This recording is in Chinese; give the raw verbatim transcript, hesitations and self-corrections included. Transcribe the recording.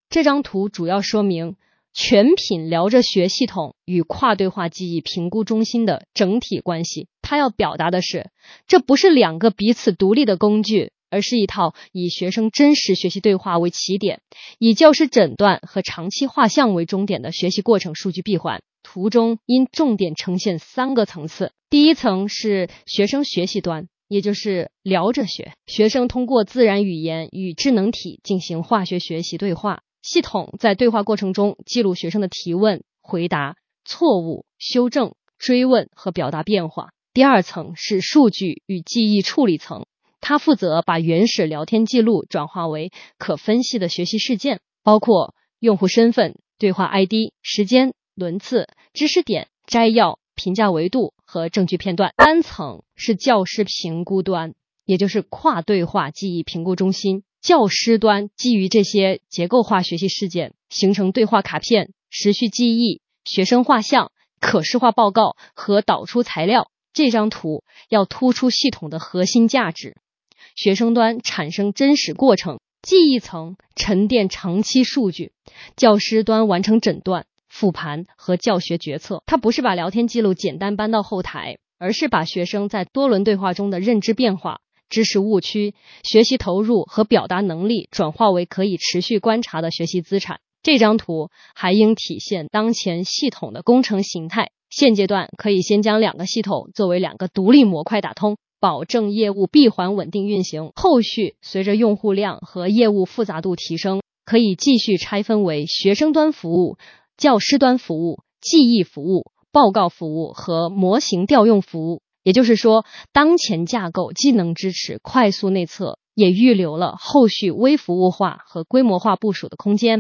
这张图主要说明全品聊着学系统与跨对话记忆评估中心的整体关系。它要表达的是，这不是两个彼此独立的工具，而是一套以学生真实学习对话为起点，以教师诊断和长期画像为终点的学习过程数据闭环。图中应重点呈现三个层次。第一层是学生学习端，也就是聊着学，学生通过自然语言与智能体进行化学学习对话，系统在对话过程中记录学生的提问、回答、错误、修正、追问和表达变化。第二层是数据与记忆处理层，它负责把原始聊天记录转化为可分析的学习事件，包括用户身份、对话 I D、时间、轮次、知识点、摘要、评价维度和证据片段。三层是教师评估端，也就是跨对话记忆评估中心。教师端基于这些结构化学习事件，形成对话卡片、时序记忆、学生画像、可视化报告和导出材料。这张图要突出系统的核心价值。学生端产生真实过程，记忆层沉淀长期数据，教师端完成诊断、复盘和教学决策。它不是把聊天记录简单搬到后台，而是把学生在多轮对话中的认知变化、知识误区、学习投入和表达能力转化为可以持续观察的学习资产。这张图还应体现当前系统的工程形态。现阶段可以先将两个系统作为两个独立模块打通，保证业务闭环稳定运行。后续随着用户量和业务复杂度提升，可以继续拆分为学生端服务、教师端服务、记忆服务、报告服务和模型调用服务。也就是说，当前架构既能支持快速内测，也预留了后续微服务化和规模化部署的空间。